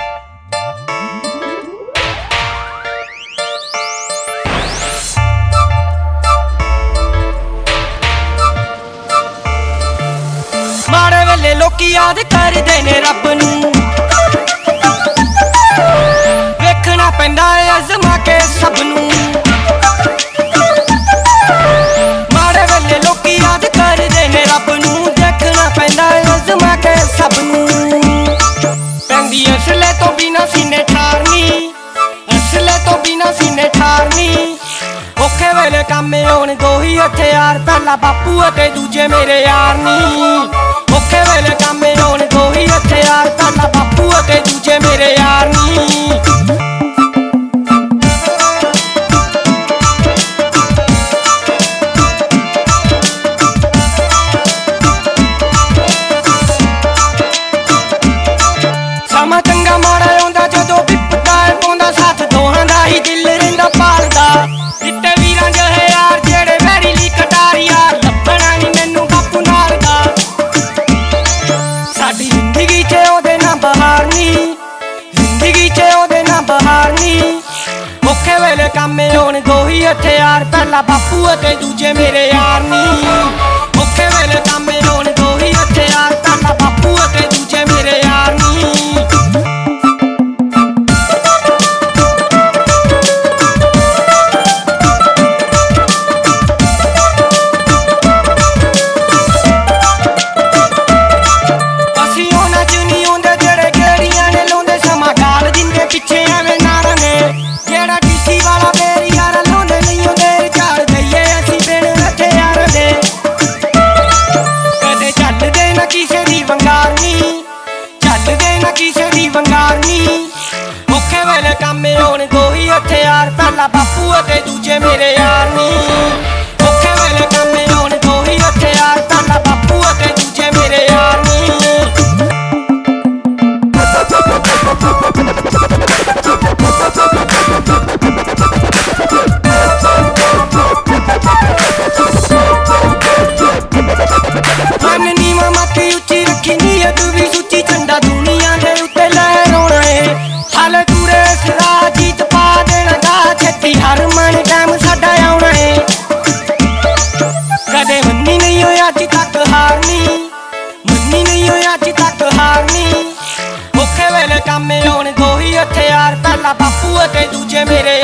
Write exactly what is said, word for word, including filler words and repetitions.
माड़े वेले लोकी याद करदे ने रब नूं, वेखना पैंदा है अज़मा के सब नूं। माड़े वेले लोकी याद करदे ने रब नूं, देखना पैंदा है अज़मा के सब नूं। पैंदी असले तो बिना सीने ठारनी, असले तो बिना सीने ठारनी। औखे वेले काम आउण दो ही हथियार, पहला बापू अते दूजे मेरे यार नी। औखे वेले काम आउण दो ही हथियार, पहला बापू अते दूजे मेरे यार नी। समा चंगा माड़ा आउंदा जदों विपदा पाउंदा साथ, दोहां दा ही दिल रहिंदा पालदा। चिट्टे वीरां जहे यार जेड़े वैरी ली कटारिया, लभना नी मैनू बापू नाल दा। साडी जिंदगी च ओदे ना बहार नी, जिंदगी च ओदे ना बहार नी। औखे वेले काम आउण दो ही हथियार, पहला बापू अते दूजे मेरे यार नी। औखे वेले काम आउण दो ही हथियार, पहला बापू अते दूजे मेरे यार नी। औखे वेले काम आउण दो ही हथियार, पहला बापू अते दूजे मेरे यार नी। औखे वेले काम आउण दो ही हथियार, पहला बापू अते दूजे मेरे यार नी। मन नीवा मती उच्ची रखी नीयत भी सुची, झंडा दुनिया दे उत्ते लहराउणा है। हाल दूरे सदा जीत पा देना गा, छेती हर मन टाइम साडा आउणा है। कदे मन्नी नहीं होई अज तक हारनी, मन्नी नहीं होई अज तक हारनी। औखे वेले काम आउण दो ही हथियार, पहला बापू अते दूजे मेरे